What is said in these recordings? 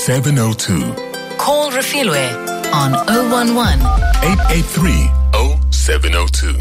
0702. Call Refilwe on 011 883 0702.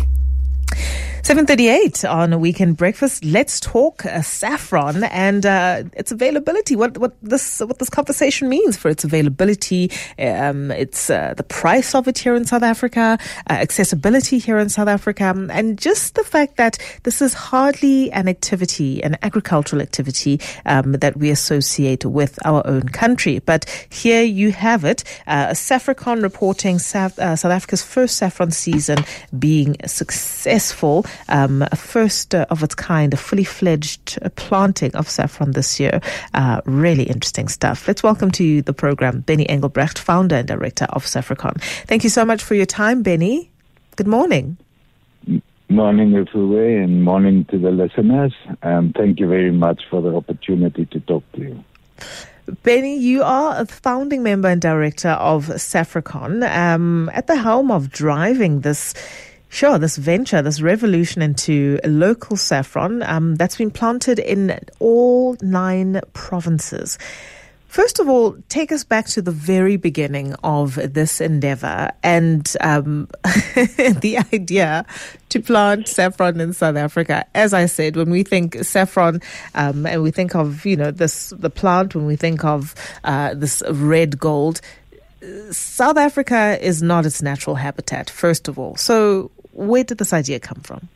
7:38 on Weekend Breakfast. Let's talk saffron and its availability. What this conversation means for its availability. It's the price of it here in South Africa, accessibility here in South Africa, and just the fact that this is hardly an activity, an agricultural activity that we associate with our own country. But here you have it. Saffricon reporting South Africa's first saffron season being successful. A first of its kind, a fully fledged planting of saffron this year. Really interesting stuff. Let's welcome to the program Benny Engelbrecht, founder and director of Saffricon. Thank you so much for your time, Benny. Good morning. Morning, Refilwe, and morning to the listeners. Thank you very much for the opportunity to talk to you. Benny, you are a founding member and director of Saffricon, at the helm of driving this venture, this revolution into local saffron that's been planted in all 9 provinces. First of all, take us back to the very beginning of this endeavor and the idea to plant saffron in South Africa. As I said, when we think saffron and we think of, the plant, when we think of this red gold, South Africa is not its natural habitat, first of all. So where did this idea come from?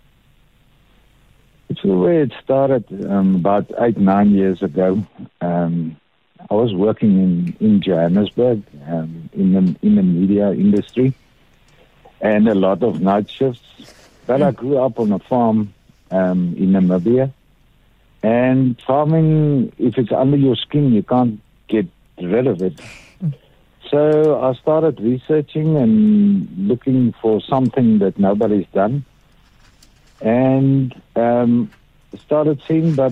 It's the way it started about 8-9 years ago. I was working in Johannesburg in the media industry and a lot of night shifts. But I grew up on a farm in Namibia. And farming, if it's under your skin, you can't get rid of it. So I started researching and looking for something that nobody's done, and started seeing that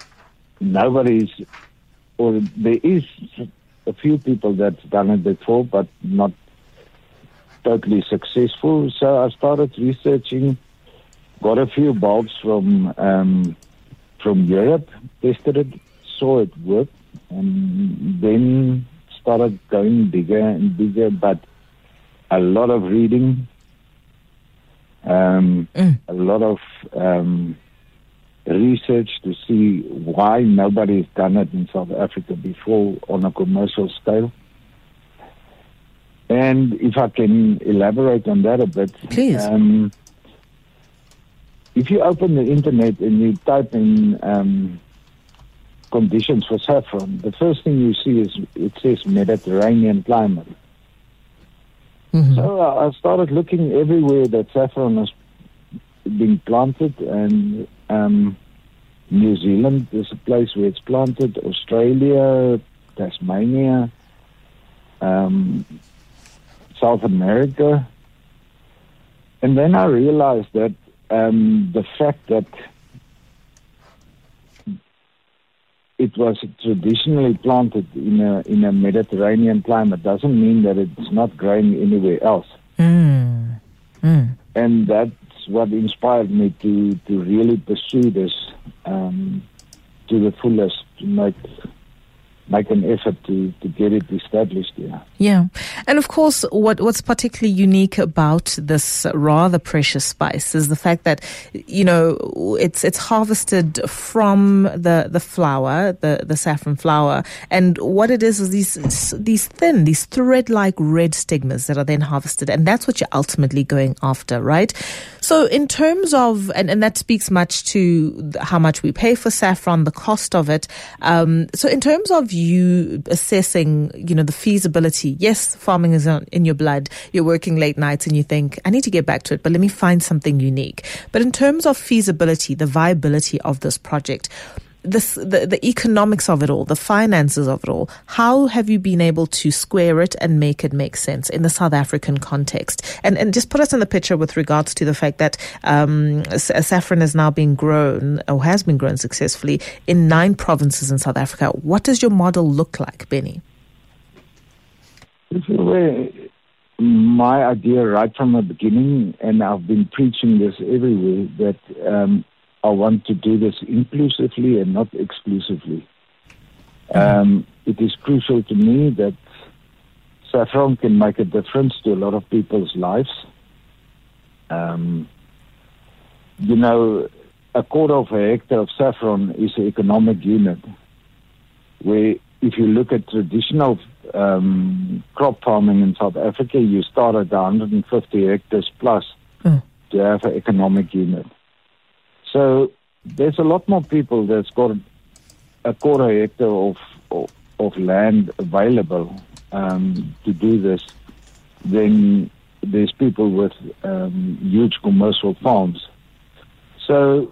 there is a few people that's done it before, but not totally successful. So I started researching, got a few bulbs from Europe, tested it, saw it work, and then started going bigger and bigger, but a lot of reading, a lot of research to see why nobody's done it in South Africa before on a commercial scale. And if I can elaborate on that a bit. Please. If you open the internet and you type in conditions for saffron, the first thing you see is it says Mediterranean climate. Mm-hmm. So I started looking everywhere that saffron has been planted, and New Zealand is a place where it's planted, Australia, Tasmania, South America. And then I realized that the fact that it was traditionally planted in a Mediterranean climate doesn't mean that it's not growing anywhere else. And that's what inspired me to really pursue this to the fullest, to make an effort to get it established here. Yeah. And of course, what's particularly unique about this rather precious spice is the fact that, it's harvested from the flower, the saffron flower. And what it is these thin, these thread-like red stigmas that are then harvested. And that's what you're ultimately going after, right? So in terms of, and that speaks much to how much we pay for saffron, the cost of it. So in terms of you assessing, the feasibility, yes, farming is in your blood. You're working late nights and you think, I need to get back to it, but let me find something unique. But in terms of feasibility, the viability of this project, the economics of it all, the finances of it all, how have you been able to square it and make it make sense in the South African context? And just put us in the picture with regards to the fact that saffron is now being grown, or has been grown successfully, in 9 provinces in South Africa. What does your model look like, Benny? My idea right from the beginning, and I've been preaching this everywhere, that I want to do this inclusively and not exclusively. it is crucial to me that saffron can make a difference to a lot of people's lives. A quarter of a hectare of saffron is an economic unit, where if you look at traditional crop farming in South Africa, you start at 150 hectares plus to have an economic unit. So there's a lot more people that's got a quarter hectare of land available to do this than there's people with huge commercial farms. So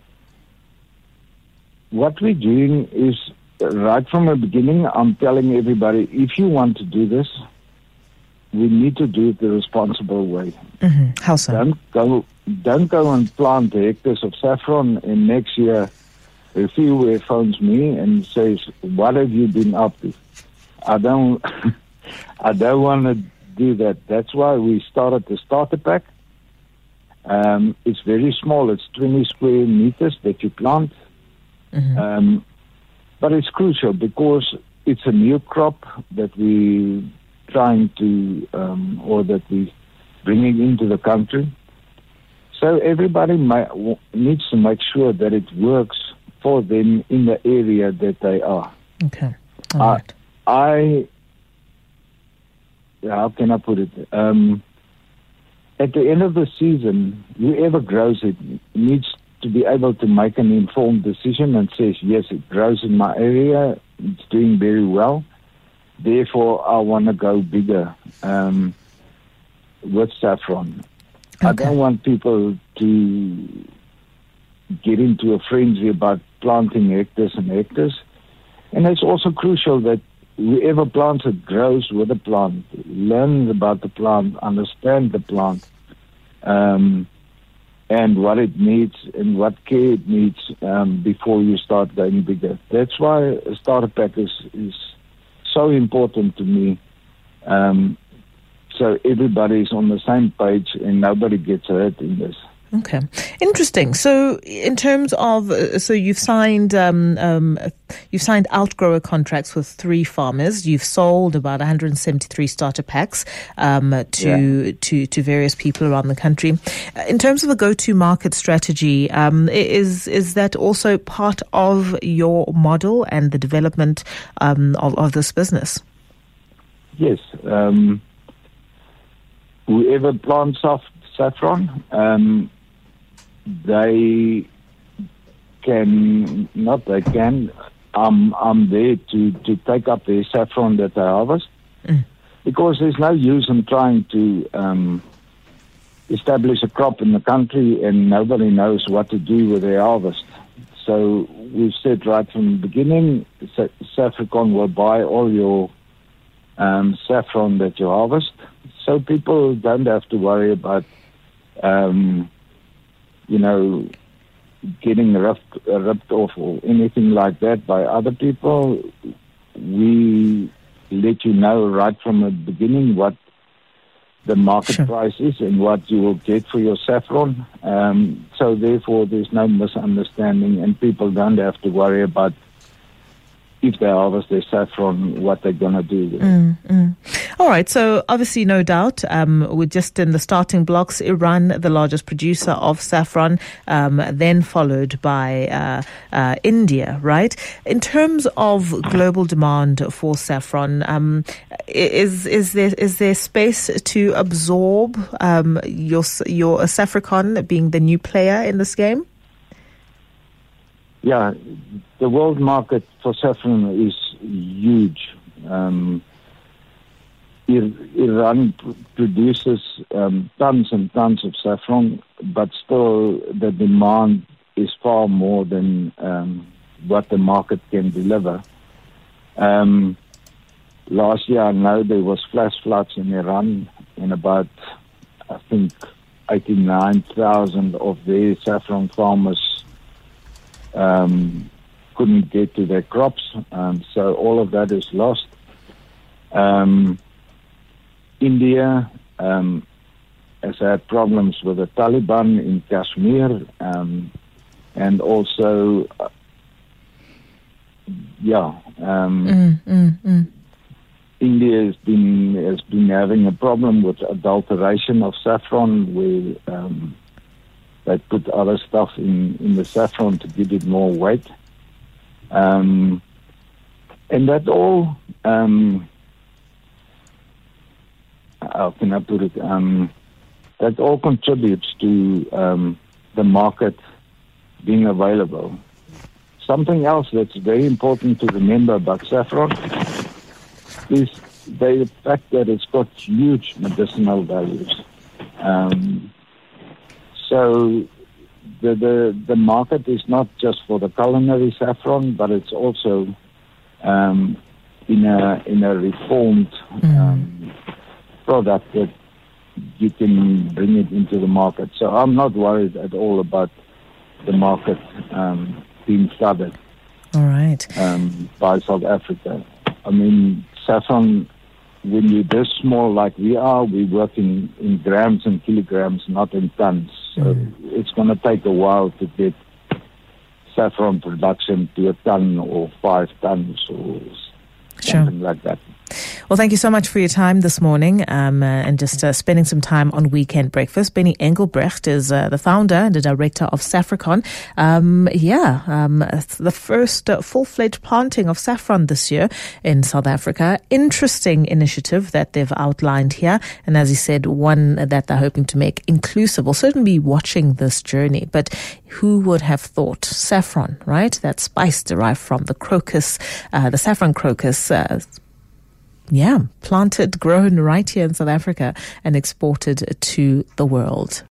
what we're doing is, right from the beginning, I'm telling everybody, if you want to do this, we need to do it the responsible way. Mm-hmm. How so? Don't go and plant hectares of saffron, and next year Refilwe phones me and says, "What have you been up to?" I don't want to do that. That's why we started the starter pack. It's very small. It's 20 square meters that you plant. Mm-hmm. But it's crucial because it's a new crop that we trying to, or that we bringing into the country. So everybody needs to make sure that it works for them in the area that they are. Okay. All right. How can I put it? At the end of the season, whoever grows it needs to be able to make an informed decision and says, yes, it grows in my area, it's doing very well, therefore I want to go bigger with saffron. Okay. I don't want people to get into a frenzy about planting hectares and hectares. And it's also crucial that whoever plants it grows with the plant, learns about the plant, understand the plant, and what it needs and what care it needs before you start going bigger. That's why a starter pack is so important to me. So everybody's on the same page and nobody gets hurt in this. Okay, interesting. So, in terms of, so you've signed outgrower contracts with 3 farmers. You've sold about 173 starter packs to various people around the country. In terms of a go-to market strategy, is that also part of your model and the development of this business? Yes. Whoever plants saffron, I'm there to take up the saffron that I harvest, because there's no use in trying to establish a crop in the country and nobody knows what to do with their harvest. So we've said right from the beginning, Saffricon will buy all your saffron that you harvest, so people don't have to worry about getting ripped off or anything like that by other people. We let you know right from the beginning what the market price is and what you will get for your saffron. So therefore there's no misunderstanding and people don't have to worry about if they harvest their saffron, what they're going to do with it. All right, so obviously, no doubt, we're just in the starting blocks. Iran, the largest producer of saffron, then followed by India, right? In terms of global demand for saffron, is there space to absorb your Saffricon being the new player in this game? Yeah, the world market for saffron is huge. Iran produces tons and tons of saffron, but still the demand is far more than what the market can deliver. Last year, I know there was flash floods in Iran, and about, I think, 89,000 of their saffron farmers couldn't get to their crops, so all of that is lost. India has had problems with the Taliban in Kashmir, and also India has been having a problem with adulteration of saffron, where they put other stuff in the saffron to give it more weight, and that all. How can I put it? That all contributes to the market being available. Something else that's very important to remember about saffron is the fact that it's got huge medicinal values. So the market is not just for the culinary saffron, but it's also in a reformed product that you can bring it into the market. So I'm not worried at all about the market being flooded. All right. By South Africa. I mean, saffron, when you're this small like we are, we work in grams and kilograms, not in tons. So it's going to take a while to get saffron production to a ton or 5 tons or something like that. Well, thank you so much for your time this morning and just spending some time on Weekend Breakfast. Benny Engelbrecht is the founder and the director of Saffricon. The first full-fledged planting of saffron this year in South Africa. Interesting initiative that they've outlined here. And as he said, one that they're hoping to make inclusive. We'll certainly be watching this journey. But who would have thought saffron, right? That spice derived from the crocus, the saffron crocus, planted, grown right here in South Africa and exported to the world.